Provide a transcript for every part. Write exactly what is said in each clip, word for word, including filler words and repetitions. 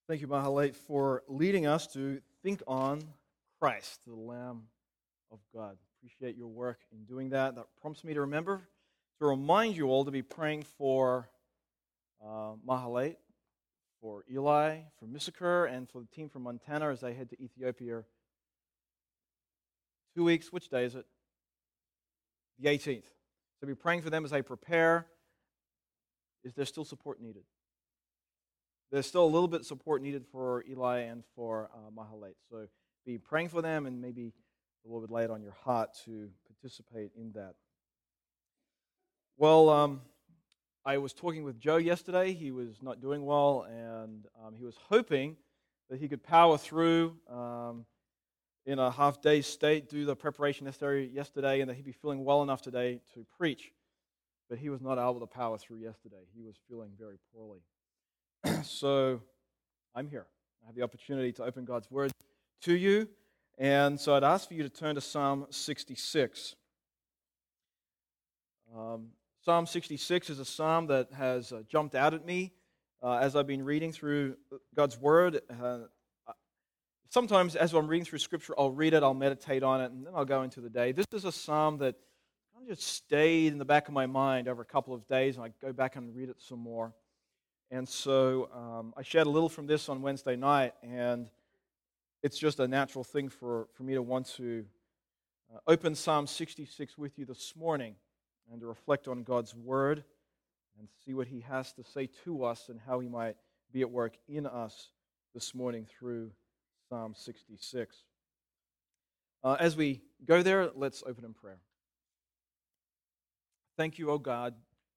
Thank you, Mahalate, for leading us to think on Christ, the Lamb of God. Appreciate your work in doing that. That prompts me to remember, to remind you all to be praying for uh, Mahalate, for Eli, for Missachar, and for the team from Montana as they head to Ethiopia. Two weeks, which day is it? The eighteenth. So be praying for them as they prepare. Is there still support needed? There's still a little bit of support needed for Eli and for uh, Mahalate. So be praying for them, and maybe the Lord would lay it on your heart to participate in that. Well, um, I was talking with Joe yesterday. He was not doing well, and um, he was hoping that he could power through um, in a half-day state, do the preparation necessary yesterday, and that he'd be feeling well enough today to preach. But he was not able to power through yesterday. He was feeling very poorly. So I'm here. I have the opportunity to open God's Word to you. And so I'd ask for you to turn to Psalm sixty-six. Um, Psalm sixty-six is a psalm that has uh, jumped out at me uh, as I've been reading through God's Word. Uh, sometimes as I'm reading through Scripture, I'll read it, I'll meditate on it, and then I'll go into the day. This is a psalm that kind of just stayed in the back of my mind over a couple of days, and I go back and read it some more. And so um, I shared a little from this on Wednesday night, and it's just a natural thing for, for me to want to uh, open Psalm sixty-six with you this morning and to reflect on God's Word and see what He has to say to us and how He might be at work in us this morning through Psalm sixty-six. Uh, as we go there, let's open in prayer. Thank you, O God,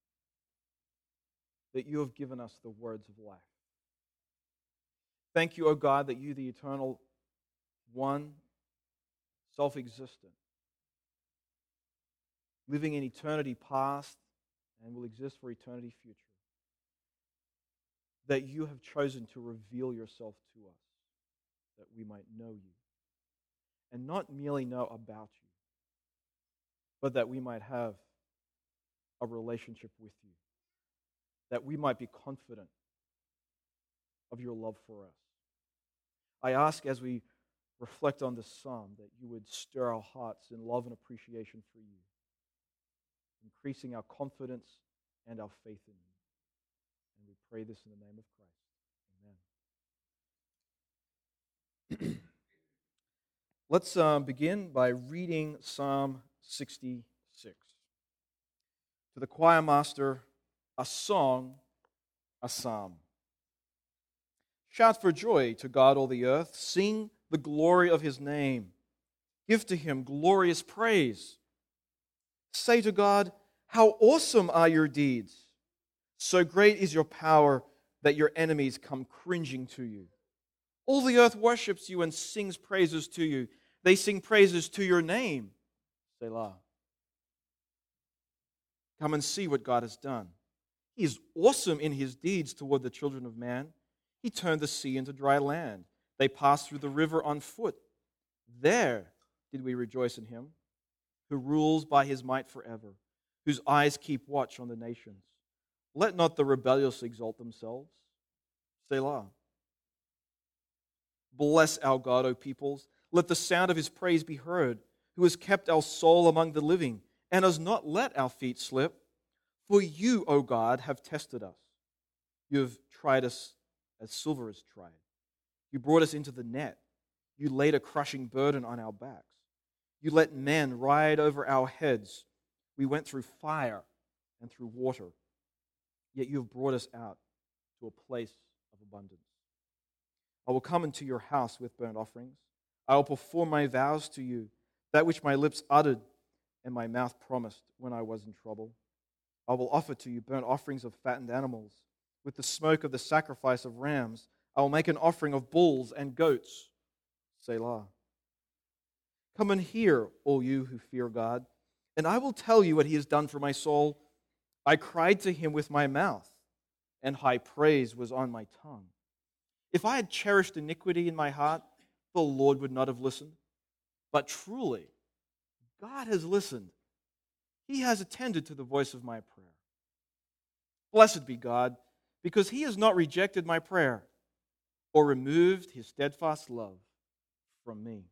that you have given us the words of life. Thank you, O God, that you, the eternal one, self-existent, living in eternity past and will exist for eternity future, that you have chosen to reveal yourself to us, that we might know you, and not merely know about you, but that we might have a relationship with you, that we might be confident of your love for us. I ask as we reflect on this psalm that you would stir our hearts in love and appreciation for you, increasing our confidence and our faith in you. And we pray this in the name of Christ. Amen. Let's uh, begin by reading Psalm sixty-six. To the choir master, a song, a psalm. Shout for joy to God, all the earth. Sing the glory of His name. Give to Him glorious praise. Say to God, how awesome are your deeds. So great is your power that your enemies come cringing to you. All the earth worships you and sings praises to you. They sing praises to your name. Selah. Come and see what God has done. He is awesome in His deeds toward the children of man. He turned the sea into dry land. They passed through the river on foot. There did we rejoice in Him, who rules by His might forever, whose eyes keep watch on the nations. Let not the rebellious exalt themselves. Selah. Bless our God, O peoples. Let the sound of His praise be heard, who has kept our soul among the living and has not let our feet slip. For you, O God, have tested us. You have tried us as silver is tried. You brought us into the net. You laid a crushing burden on our backs. You let men ride over our heads. We went through fire and through water. Yet you have brought us out to a place of abundance. I will come into your house with burnt offerings. I will perform my vows to you, that which my lips uttered and my mouth promised when I was in trouble. I will offer to you burnt offerings of fattened animals. With the smoke of the sacrifice of rams, I will make an offering of bulls and goats. Selah. Come and hear, all you who fear God, and I will tell you what He has done for my soul. I cried to Him with my mouth, and high praise was on my tongue. If I had cherished iniquity in my heart, the Lord would not have listened. But truly, God has listened. He has attended to the voice of my prayer. Blessed be God, because He has not rejected my prayer. or removed his steadfast love from me.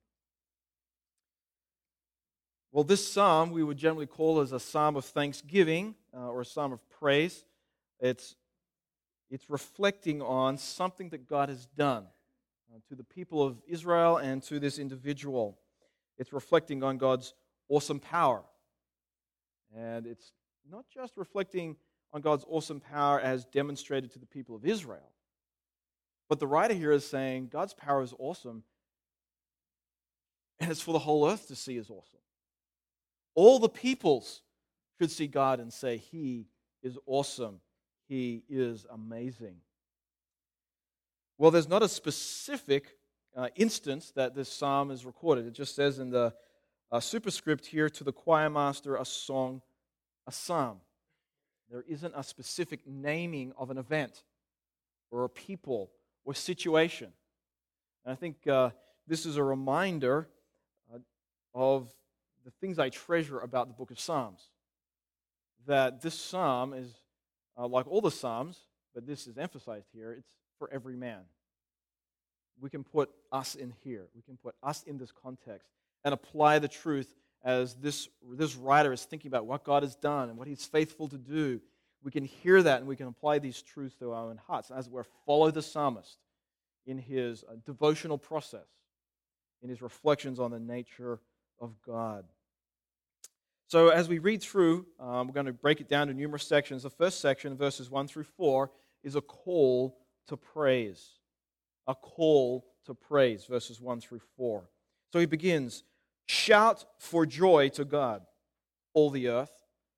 Well, this psalm we would generally call as a psalm of thanksgiving uh, or a psalm of praise. It's, it's reflecting on something that God has done uh, to the people of Israel and to this individual. It's reflecting on God's awesome power. And it's not just reflecting on God's awesome power as demonstrated to the people of Israel, but the writer here is saying God's power is awesome, and it's for the whole earth to see as awesome. All the peoples should see God and say, He is awesome. He is amazing. Well, there's not a specific uh, instance that this psalm is recorded. It just says in the uh, superscript here, to the choir master, a song, a psalm. There isn't a specific naming of an event or a people or situation. And I think uh, this is a reminder uh, of the things I treasure about the book of Psalms. That this psalm is, uh, like all the psalms, but this is emphasized here, it's for every man. We can put us in here. We can put us in this context and apply the truth as this, this writer is thinking about what God has done and what He's faithful to do. We can hear that and we can apply these truths to our own hearts. As we're follow the psalmist in his uh, devotional process, in his reflections on the nature of God. So as we read through, um, we're going to break it down to numerous sections. The first section, verses one through four, is a call to praise. A call to praise, verses one through four. So he begins, shout for joy to God, all the earth.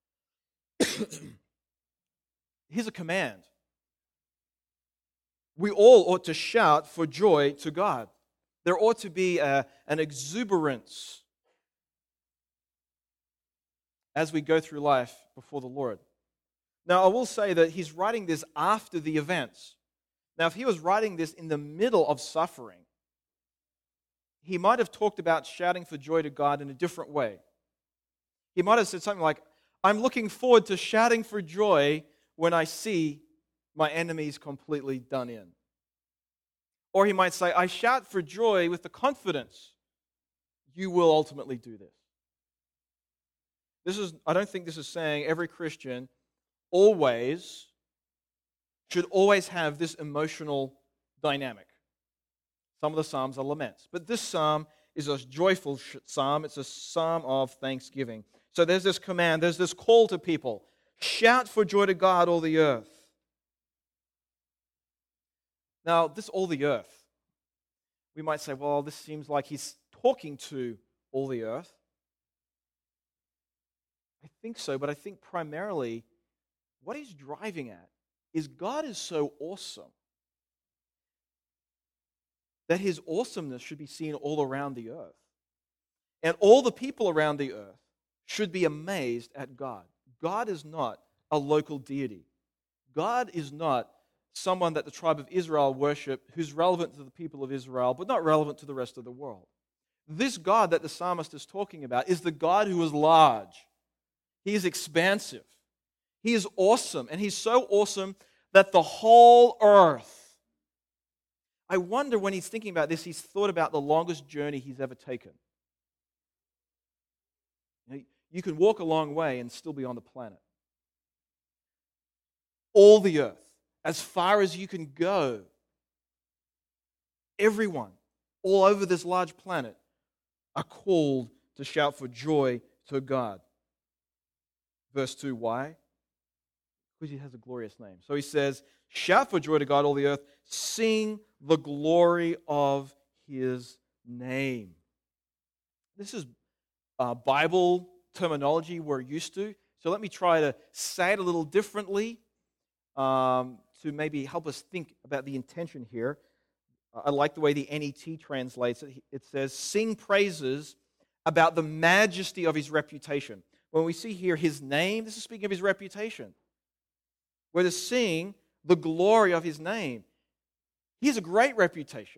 Here's a command. We all ought to shout for joy to God. There ought to be a, an exuberance as we go through life before the Lord. Now, I will say that he's writing this after the events. Now, if he was writing this in the middle of suffering, he might have talked about shouting for joy to God in a different way. He might have said something like, I'm looking forward to shouting for joy when I see my enemies completely done in. Or he might say, I shout for joy with the confidence you will ultimately do this. This is, I don't think this is saying every Christian always should always have this emotional dynamic. Some of the psalms are laments, but this psalm is a joyful psalm. It's a psalm of thanksgiving. So there's this command, there's this call to people. Shout for joy to God, all the earth. Now, this all the earth, we might say, well, this seems like he's talking to all the earth. I think so, but I think primarily what he's driving at is God is so awesome that his awesomeness should be seen all around the earth. And all the people around the earth should be amazed at God. God is not a local deity. God is not someone that the tribe of Israel worship who's relevant to the people of Israel, but not relevant to the rest of the world. This God that the psalmist is talking about is the God who is large. He is expansive. He is awesome, and he's so awesome that the whole earth. I wonder when he's thinking about this, he's thought about the longest journey he's ever taken. You know, you can walk a long way and still be on the planet. All the earth, as far as you can go. Everyone, all over this large planet, are called to shout for joy to God. Verse two, why? Because he has a glorious name. So he says, shout for joy to God, all the earth. Sing the glory of his name. This is uh, Bible terminology we're used to. So let me try to say it a little differently um, to maybe help us think about the intention here. Uh, I like the way the N E T translates it. It says, sing praises about the majesty of his reputation. When we see here his name, this is speaking of his reputation. We're to sing the glory of his name. He has a great reputation.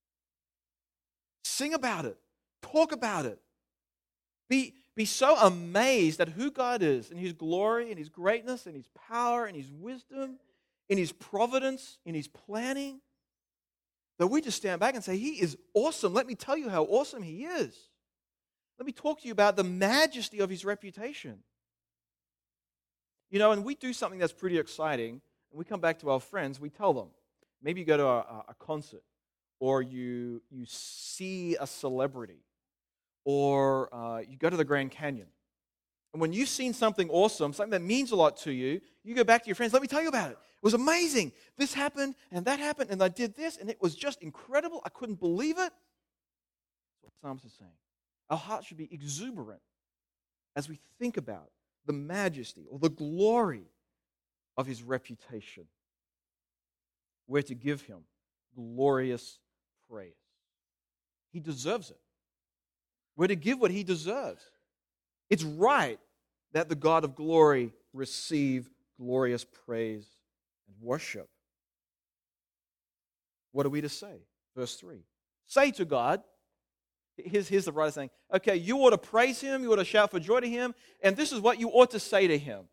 Sing about it. Talk about it. Be, be so amazed at who God is and his glory and his greatness and his power and his wisdom, in his providence, in his planning. that we just stand back and say, He is awesome. Let me tell you how awesome He is. Let me talk to you about the majesty of His reputation. You know, and we do something that's pretty exciting, and we come back to our friends, we tell them. Maybe you go to a, a concert, or you, you see a celebrity, or uh, you go to the Grand Canyon. And when you've seen something awesome, something that means a lot to you, you go back to your friends, let me tell you about it. It was amazing. This happened, and that happened, and I did this, and it was just incredible. I couldn't believe it. That's what the psalmist is saying. Our hearts should be exuberant as we think about the majesty or the glory of His reputation. We're to give Him glorious praise. He deserves it. We're to give what He deserves. It's right that the God of glory receive glorious praise and worship. What are we to say? Verse three. Say to God, here's, here's the writer saying, okay, you ought to praise Him, you ought to shout for joy to Him, and this is what you ought to say to Him.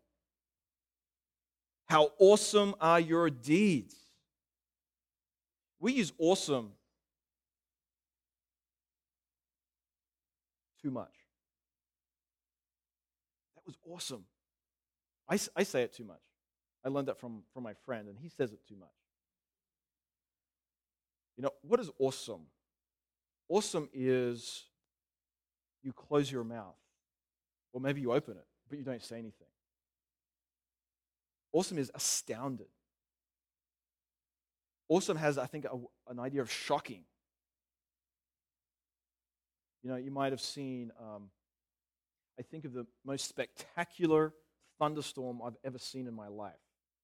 How awesome are your deeds. We use awesome too much. That was awesome. I, I say it too much. I learned that from, from my friend, and he says it too much. You know, what is awesome? Awesome is you close your mouth, or maybe you open it, but you don't say anything. Awesome is astounded. Awesome has, I think, a, an idea of shocking. You know, you might have seen, um, I think of the most spectacular thunderstorm I've ever seen in my life.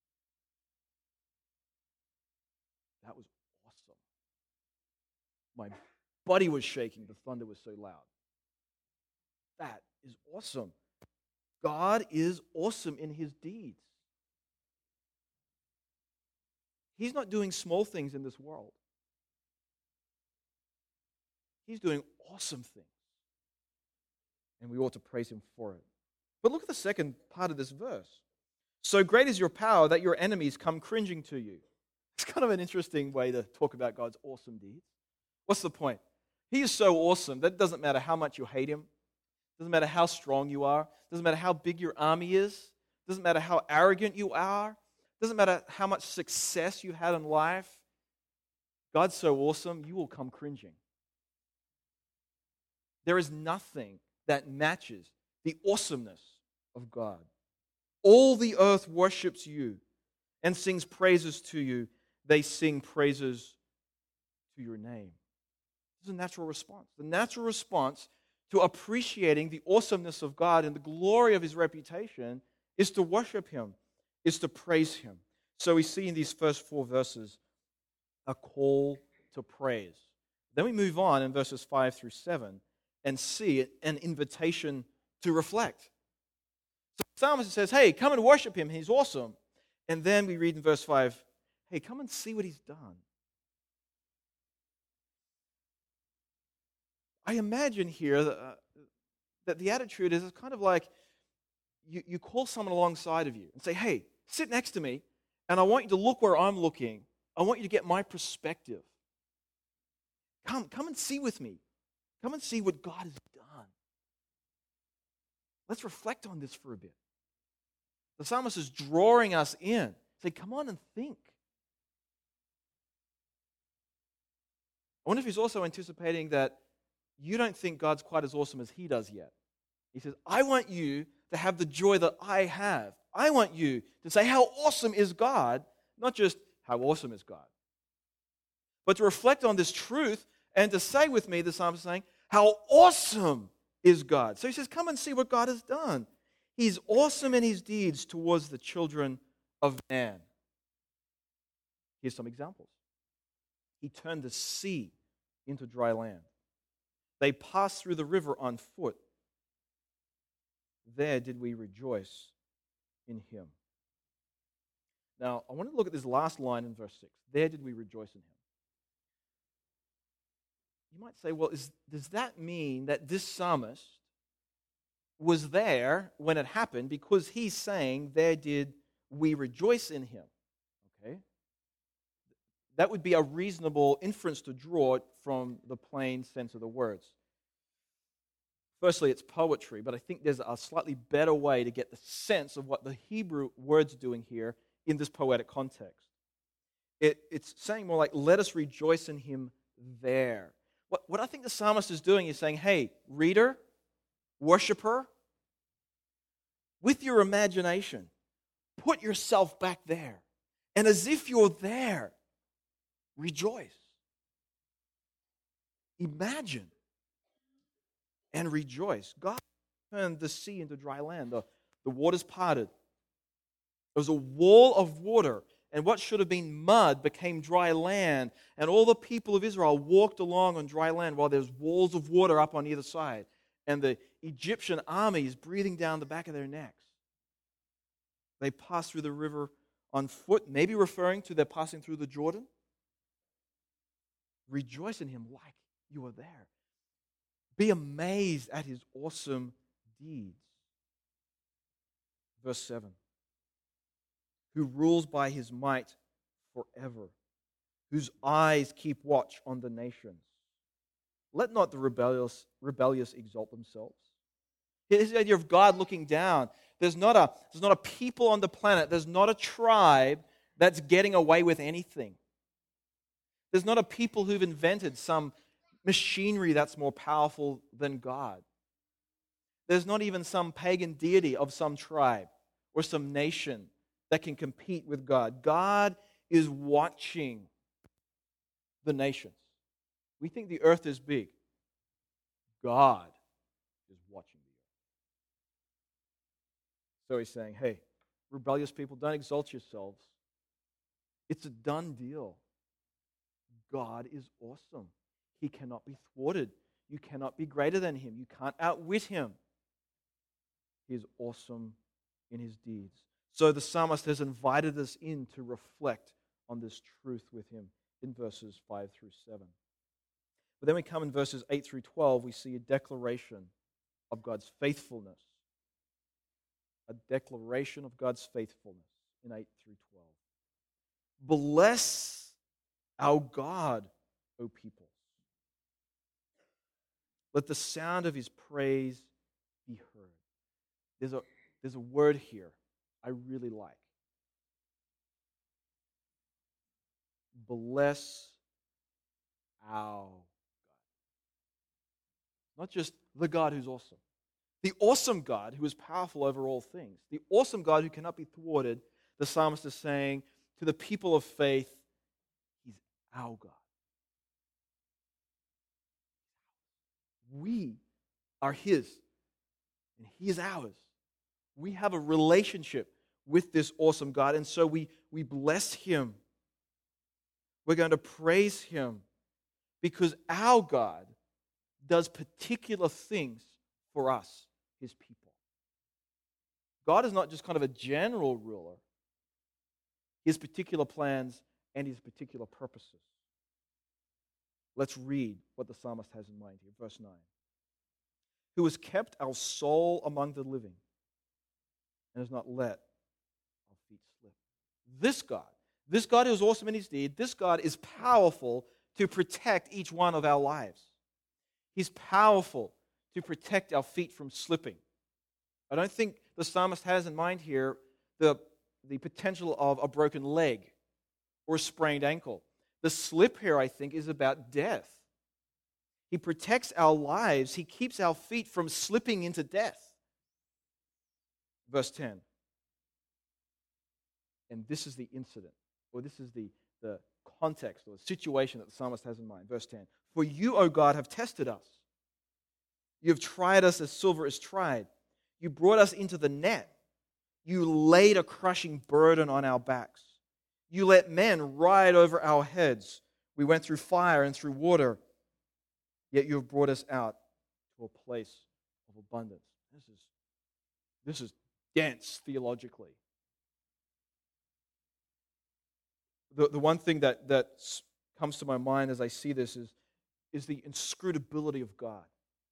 That was awesome. My body was shaking. The thunder was so loud. That is awesome. God is awesome in His deeds. He's not doing small things in this world. He's doing awesome things. And we ought to praise Him for it. But look at the second part of this verse. So great is your power that your enemies come cringing to you. It's kind of an interesting way to talk about God's awesome deeds. What's the point? He is so awesome that it doesn't matter how much you hate Him. It doesn't matter how strong you are. It doesn't matter how big your army is. It doesn't matter how arrogant you are. It doesn't matter how much success you had in life. God's so awesome, you will come cringing. There is nothing that matches the awesomeness of God. All the earth worships you and sings praises to you. They sing praises to your name. This is a natural response. The natural response to appreciating the awesomeness of God and the glory of His reputation is to worship Him, is to praise Him. So we see in these first four verses a call to praise. Then we move on in verses five through seven and see an invitation to reflect. So the psalmist says, hey, come and worship Him, He's awesome. And then we read in verse five, hey, come and see what He's done. I imagine here that, uh, that the attitude is kind of like you, you call someone alongside of you and say, hey, sit next to me, and I want you to look where I'm looking. I want you to get my perspective. Come, come and see with me. Come and see what God has done. Let's reflect on this for a bit. The psalmist is drawing us in. Say, come on and think. I wonder if he's also anticipating that you don't think God's quite as awesome as He does yet. He says, I want you to have the joy that I have. I want you to say, how awesome is God? Not just, how awesome is God? But to reflect on this truth and to say with me, the psalmist is saying, how awesome is God? So he says, come and see what God has done. He's awesome in His deeds towards the children of man. Here's some examples. He turned the sea into dry land. They passed through the river on foot. There did we rejoice in Him. Now, I want to look at this last line in verse six. There did we rejoice in Him. You might say, well, is, does that mean that this psalmist was there when it happened because he's saying, there did we rejoice in Him? Okay. That would be a reasonable inference to draw from the plain sense of the words. Firstly, it's poetry, but I think there's a slightly better way to get the sense of what the Hebrew word's doing here in this poetic context. It, it's saying more like, let us rejoice in him there. What, what I think the psalmist is doing is saying, hey, reader, worshiper, with your imagination, put yourself back there. And as if you're there, rejoice. Imagine and rejoice. God turned the sea into dry land. The, the waters parted. There was a wall of water, and what should have been mud became dry land. And all the people of Israel walked along on dry land while there's walls of water up on either side. And the Egyptian army is breathing down the back of their necks. They passed through the river on foot, maybe referring to their passing through the Jordan. Rejoice in him like you are there. Be amazed at his awesome deeds. Verse seven. Who rules by his might forever, whose eyes keep watch on the nations. Let not the rebellious, rebellious exalt themselves. Here's the idea of God looking down. There's not a, there's not a people on the planet, there's not a tribe that's getting away with anything. There's not a people who've invented some machinery that's more powerful than God. There's not even some pagan deity of some tribe or some nation that can compete with God. God is watching the nations. We think the earth is big. God is watching the earth. So he's saying, hey, rebellious people, don't exalt yourselves. It's a done deal. God is awesome. He cannot be thwarted. You cannot be greater than him. You can't outwit him. He is awesome in his deeds. So the psalmist has invited us in to reflect on this truth with him in verses five through seven. But then we come in verses eight through twelve, we see a declaration of God's faithfulness. A declaration of God's faithfulness in eight through twelve. Bless our God, O people. Let the sound of his praise be heard. There's a, there's a word here I really like. Bless our God. Not just the God who's awesome. The awesome God who is powerful over all things. The awesome God who cannot be thwarted. The psalmist is saying to the people of faith, he's our God. We are his, and he is ours. We have a relationship with this awesome God, and so we, we bless him. We're going to praise him because our God does particular things for us, his people. God is not just kind of a general ruler. His particular plans and his particular purposes. Let's read what the psalmist has in mind here. Verse nine. Who has kept our soul among the living and has not let our feet slip. This God, this God who is awesome in his deed, this God is powerful to protect each one of our lives. He's powerful to protect our feet from slipping. I don't think the psalmist has in mind here the, the potential of a broken leg or a sprained ankle. The slip here, I think, is about death. He protects our lives. He keeps our feet from slipping into death. Verse ten. And this is the incident, or this is the, the context or the situation that the psalmist has in mind. Verse ten. For you, O God, have tested us. You have tried us as silver is tried. You brought us into the net. You laid a crushing burden on our backs. You let men ride over our heads. We went through fire and through water, yet you have brought us out to a place of abundance. This is, this is dense theologically. The, the one thing that, that comes to my mind as I see this is, is the inscrutability of God.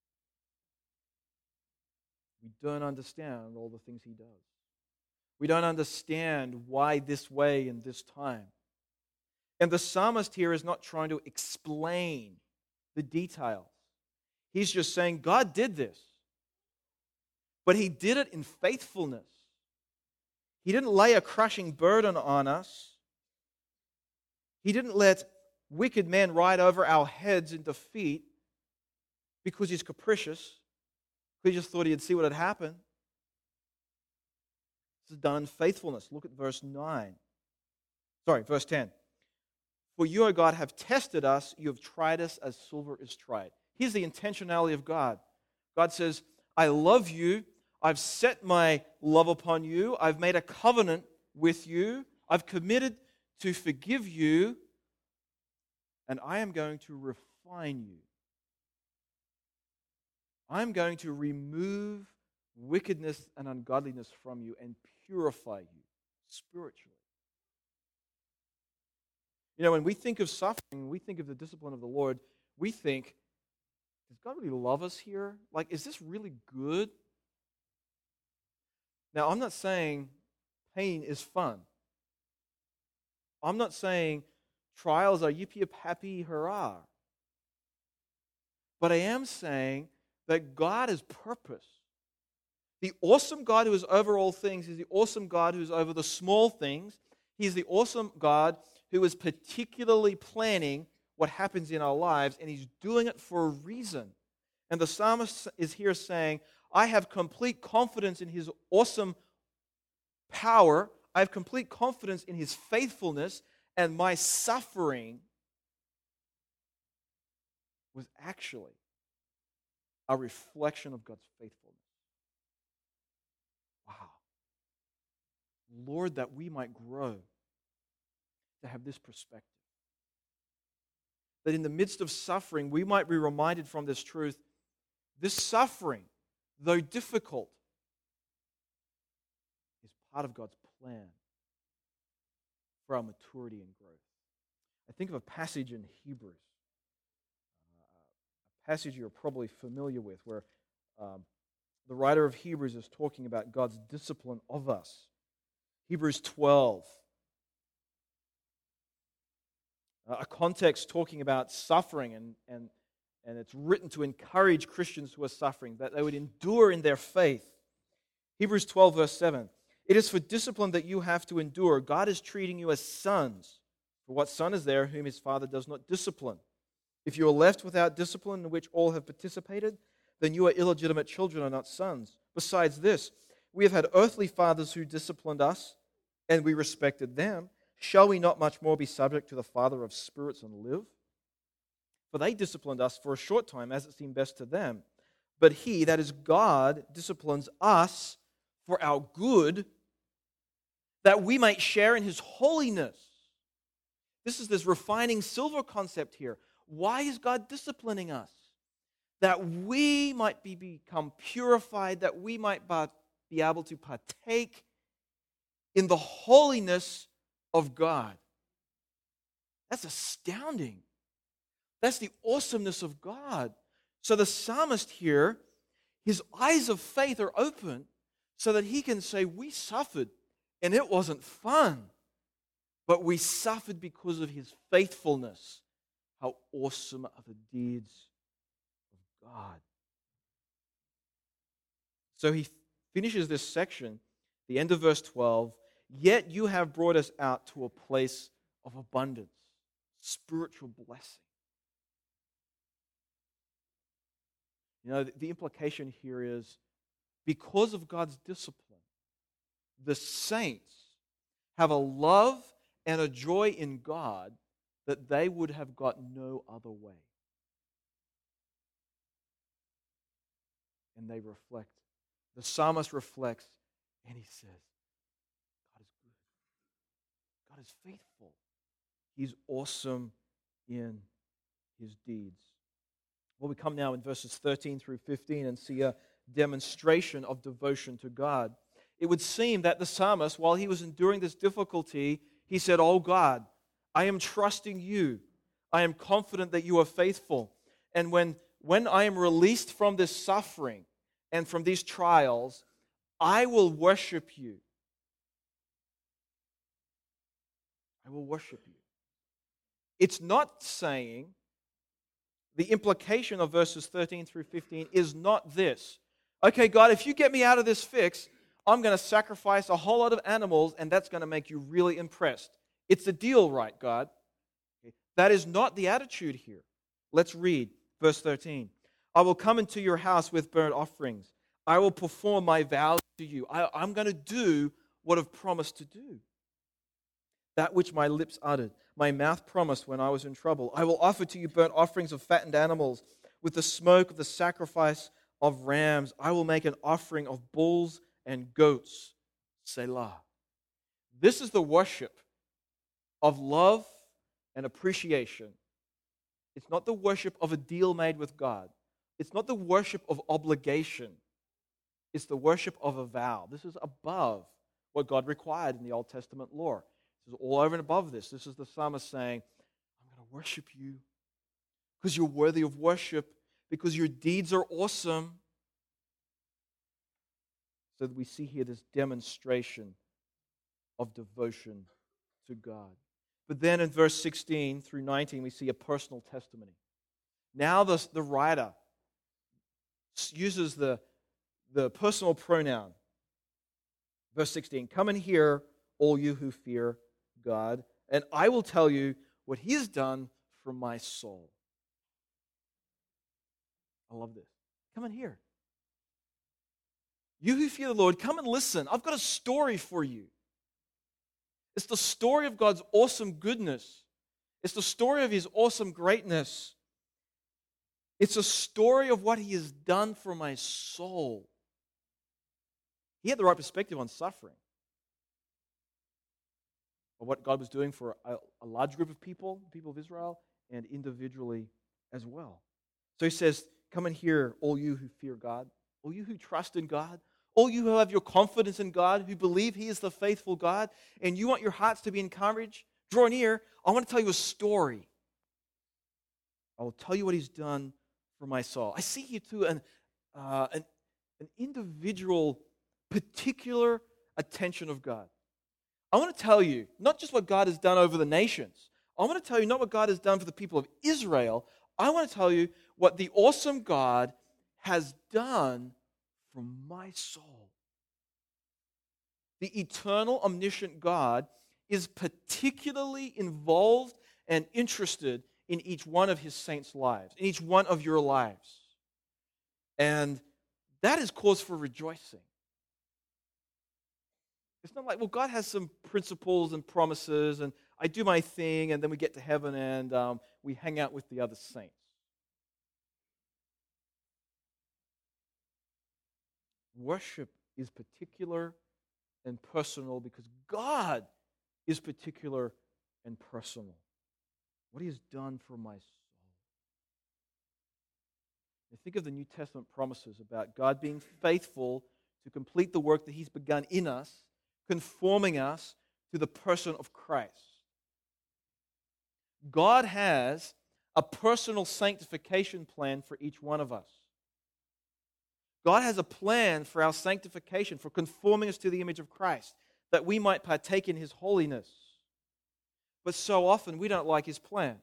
We don't understand all the things he does. We don't understand why this way in this time. And the psalmist here is not trying to explain the details. He's just saying, God did this. But he did it in faithfulness. He didn't lay a crushing burden on us. He didn't let wicked men ride over our heads in defeat because he's capricious. He just thought he'd see what had happened. This is done in faithfulness. Look at verse nine. Sorry, verse ten. For you, O God, have tested us. You have tried us as silver is tried. Here's the intentionality of God. God says, I love you. I've set my love upon you. I've made a covenant with you. I've committed to forgive you. And I am going to refine you. I'm going to remove wickedness and ungodliness from you and purify you spiritually. You know, when we think of suffering, we think of the discipline of the Lord, we think, does God really love us here? Like, is this really good? Now, I'm not saying pain is fun. I'm not saying trials are yippee happy hurrah. But I am saying that God has purpose. The awesome God who is over all things is the awesome God who is over the small things. He's the awesome God who is particularly planning what happens in our lives, and he's doing it for a reason. And the psalmist is here saying, I have complete confidence in his awesome power. I have complete confidence in his faithfulness, and my suffering was actually a reflection of God's faithfulness. Wow. Lord, that we might grow to have this perspective. That in the midst of suffering, we might be reminded from this truth, this suffering, though difficult, is part of God's plan for our maturity and growth. I think of a passage in Hebrews, uh, a passage you're probably familiar with, where um, the writer of Hebrews is talking about God's discipline of us. Hebrews twelve. A context talking about suffering, and, and, and it's written to encourage Christians who are suffering, that they would endure in their faith. Hebrews twelve, verse seven. It is for discipline that you have to endure. God is treating you as sons. For what son is there whom his father does not discipline? If you are left without discipline in which all have participated, then you are illegitimate children and not sons. Besides this, we have had earthly fathers who disciplined us, and we respected them. Shall we not much more be subject to the Father of spirits and live? For they disciplined us for a short time as it seemed best to them. But he, that is God, disciplines us for our good, that we might share in his holiness. This is this refining silver concept here. Why is God disciplining us? That we might be become purified, that we might be able to partake in the holiness of God. That's astounding. That's the awesomeness of God. So the psalmist here, his eyes of faith are open so that he can say, we suffered and it wasn't fun, but we suffered because of his faithfulness. How awesome are the deeds of God. So he finishes this section, the end of verse twelve, yet you have brought us out to a place of abundance, spiritual blessing. You know, the implication here is, because of God's discipline, the saints have a love and a joy in God that they would have got no other way. And they reflect. The psalmist reflects, and he says, God is good. God is faithful. He's awesome in his deeds. Well, we come now in verses thirteen through fifteen and see a demonstration of devotion to God. It would seem that the psalmist, while he was enduring this difficulty, he said, "Oh God, I am trusting you. I am confident that you are faithful. And when, when I am released from this suffering and from these trials, I will worship you. I will worship you." It's not saying, the implication of verses thirteen through fifteen is not this. Okay, God, if you get me out of this fix, I'm going to sacrifice a whole lot of animals, and that's going to make you really impressed. It's a deal, right, God? That is not the attitude here. Let's read verse thirteen. I will come into your house with burnt offerings. I will perform my vows to you. I, I'm going to do what I've promised to do. That which my lips uttered, my mouth promised when I was in trouble. I will offer to you burnt offerings of fattened animals with the smoke of the sacrifice of rams. I will make an offering of bulls and goats. Selah. This is the worship of love and appreciation. It's not the worship of a deal made with God. It's not the worship of obligation. It's the worship of a vow. This is above what God required in the Old Testament law. This is all over and above this. This is the psalmist saying, I'm going to worship you because you're worthy of worship, because your deeds are awesome. So that we see here this demonstration of devotion to God. But then in verse sixteen through nineteen, we see a personal testimony. Now the, the writer uses the, the personal pronoun. Verse sixteen, come and hear, all you who fear God, and I will tell you what He has done for my soul. I love this. Come and hear. You who fear the Lord, come and listen. I've got a story for you. It's the story of God's awesome goodness. It's the story of His awesome greatness. It's a story of what He has done for my soul. He had the right perspective on suffering, of what God was doing for a, a large group of people, the people of Israel, and individually as well. So he says, come and hear, all you who fear God, all you who trust in God, all you who have your confidence in God, who believe He is the faithful God, and you want your hearts to be encouraged, draw near. I want to tell you a story. I will tell you what He's done for my soul. I see here too an, uh, an, an individual, particular attention of God. I want to tell you not just what God has done over the nations. I want to tell you not what God has done for the people of Israel. I want to tell you what the awesome God has done for my soul. The eternal, omniscient God is particularly involved and interested in each one of His saints' lives, in each one of your lives. And that is cause for rejoicing. It's not like, well, God has some principles and promises, and I do my thing, and then we get to heaven and um, we hang out with the other saints. Worship is particular and personal because God is particular and personal. What He has done for my soul. And think of the New Testament promises about God being faithful to complete the work that He's begun in us, conforming us to the person of Christ. God has a personal sanctification plan for each one of us. God has a plan for our sanctification, for conforming us to the image of Christ, that we might partake in His holiness. But so often we don't like His plan.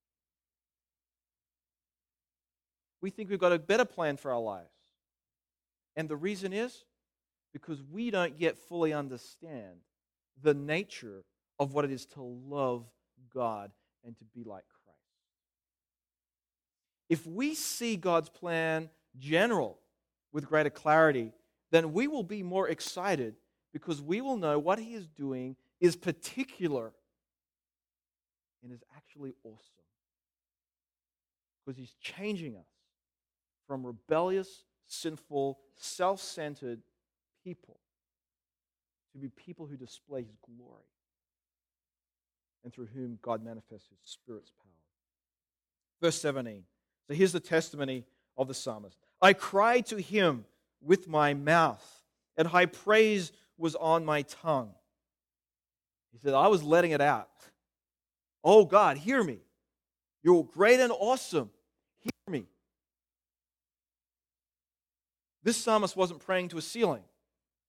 We think we've got a better plan for our lives. And the reason is because we don't yet fully understand the nature of what it is to love God and to be like Christ. If we see God's plan general with greater clarity, then we will be more excited because we will know what He is doing is particular and is actually awesome. Because He's changing us from rebellious, sinful, self-centered people to be people who display His glory and through whom God manifests His Spirit's power. Verse seventeen. So here's the testimony of the psalmist. I cried to Him with my mouth, and high praise was on my tongue. He said, I was letting it out. Oh God, hear me. You're great and awesome. Hear me. This psalmist wasn't praying to a ceiling.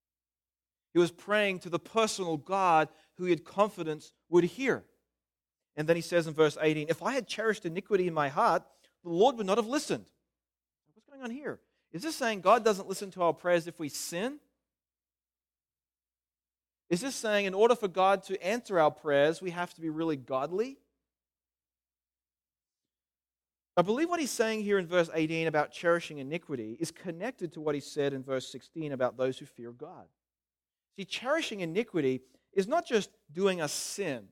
He was praying to the personal God who he had confidence would hear. And then he says in verse eighteen, if I had cherished iniquity in my heart, the Lord would not have listened. What's going on here? Is this saying God doesn't listen to our prayers if we sin? Is this saying in order for God to answer our prayers, we have to be really godly? I believe what he's saying here in verse eighteen about cherishing iniquity is connected to what he said in verse sixteen about those who fear God. See, cherishing iniquity is not just doing a sin.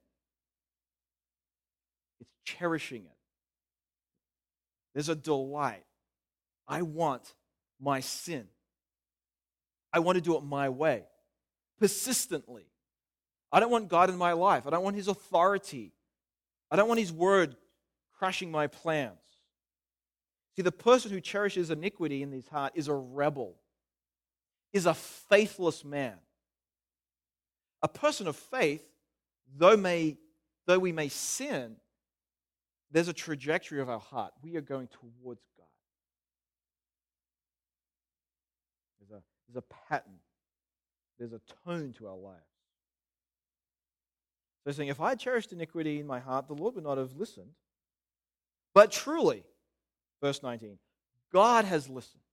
It's cherishing it. There's a delight. I want my sin. I want to do it my way, persistently. I don't want God in my life. I don't want His authority. I don't want His word crushing my plans. See, the person who cherishes iniquity in his heart is a rebel, is a faithless man. A person of faith, though may, though we may sin, there's a trajectory of our heart. We are going towards God. There's a, there's a pattern. There's a tone to our lives. So he's saying, if I had cherished iniquity in my heart, the Lord would not have listened. But truly, verse nineteen, God has listened.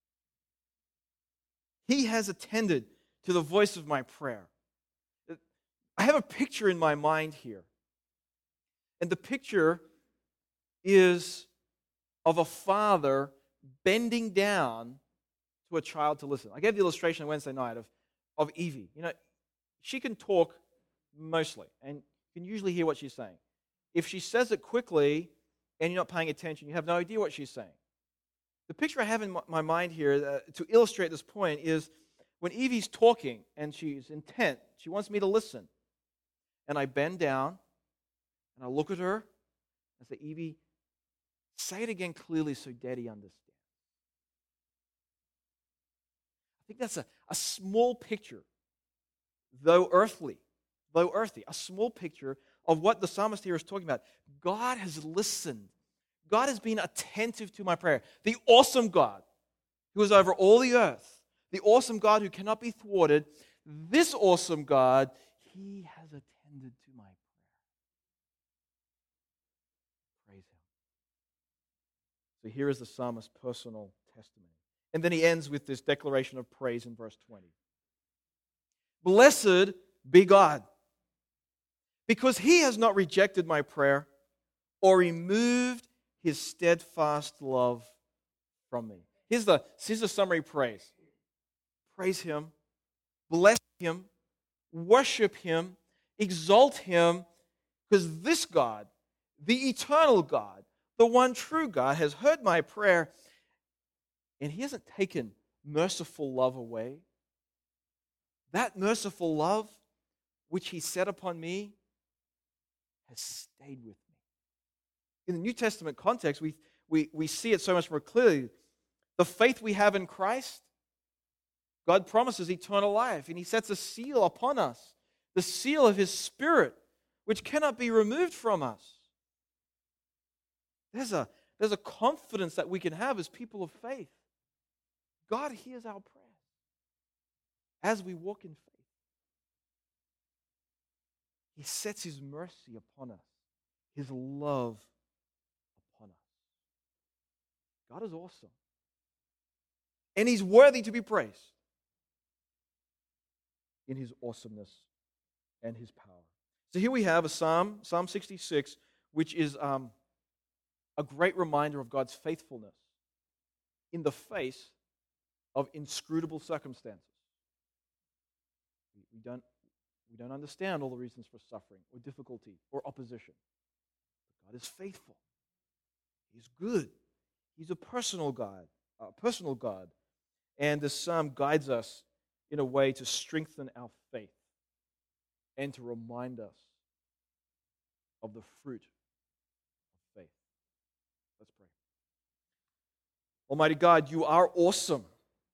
He has attended to the voice of my prayer. I have a picture in my mind here. And the picture is of a father bending down to a child to listen. I gave the illustration on Wednesday night of, of Evie. You know, she can talk mostly, and you can usually hear what she's saying. If she says it quickly and you're not paying attention, you have no idea what she's saying. The picture I have in my mind here uh, to illustrate this point is when Evie's talking and she's intent, she wants me to listen. And I bend down and I look at her and say, Evie, say it again clearly so Daddy understands. I think that's a, a small picture, though earthly, though earthy, a small picture of what the psalmist here is talking about. God has listened. God has been attentive to my prayer. The awesome God who is over all the earth, the awesome God who cannot be thwarted, this awesome God, He has attended to my prayer. Praise Him. So here is the psalmist's personal testimony. And then he ends with this declaration of praise in verse twenty. Blessed be God, because He has not rejected my prayer or removed His steadfast love from me. Here's the, here's the summary praise. Praise Him, bless Him, worship Him, exalt Him, because this God, the eternal God, the one true God, has heard my prayer, and He hasn't taken merciful love away. That merciful love which He set upon me has stayed with me. In the New Testament context, we, we, we see it so much more clearly. The faith we have in Christ, God promises eternal life, and He sets a seal upon us, the seal of His Spirit, which cannot be removed from us. There's a, there's a confidence that we can have as people of faith. God hears our prayers as we walk in faith. He sets His mercy upon us, His love upon us. God is awesome. And He's worthy to be praised in His awesomeness and His power. So here we have a psalm, Psalm sixty-six, which is um, a great reminder of God's faithfulness in the face of inscrutable circumstances. We, we don't We don't understand all the reasons for suffering or difficulty or opposition. But God is faithful. He's good. He's a personal God, a personal God. And this psalm guides us in a way to strengthen our faith and to remind us of the fruit of faith. Let's pray. Almighty God, You are awesome.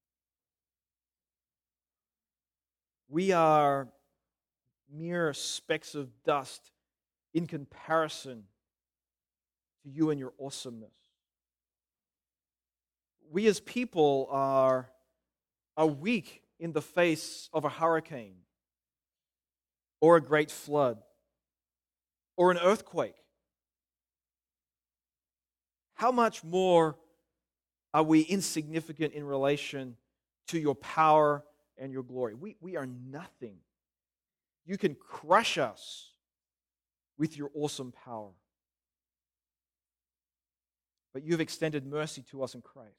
We are mere specks of dust in comparison to You and Your awesomeness. We as people are, are weak in the face of a hurricane or a great flood. or an earthquake, how much more are we insignificant in relation to your power and your glory? We, we are nothing. You can crush us with your awesome power. But you've extended mercy to us in Christ.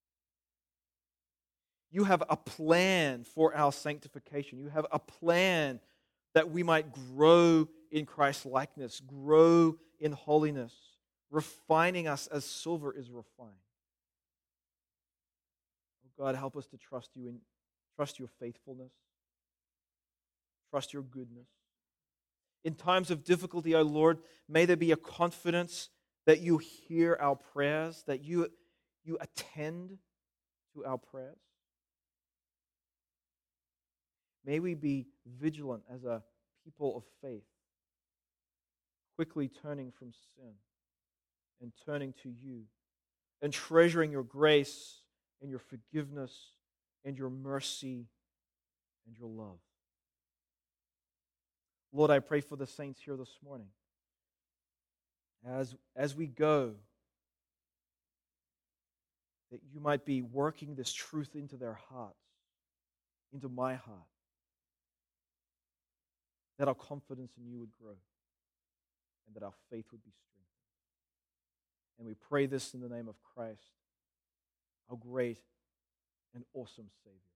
You have a plan for our sanctification. You have a plan that we might grow in Christ's likeness, grow in holiness, refining us as silver is refined. Oh God, help us to trust you in trust your faithfulness, trust your goodness. In times of difficulty, O Lord, may there be a confidence that you hear our prayers, that you, you attend to our prayers. May we be vigilant as a people of faith, quickly turning from sin and turning to you, and treasuring your grace and your forgiveness and your mercy and your love. Lord, I pray for the saints here this morning. As, as we go, that you might be working this truth into their hearts, into my heart, that our confidence in you would grow and that our faith would be strengthened. And we pray this in the name of Christ, our great and awesome Savior.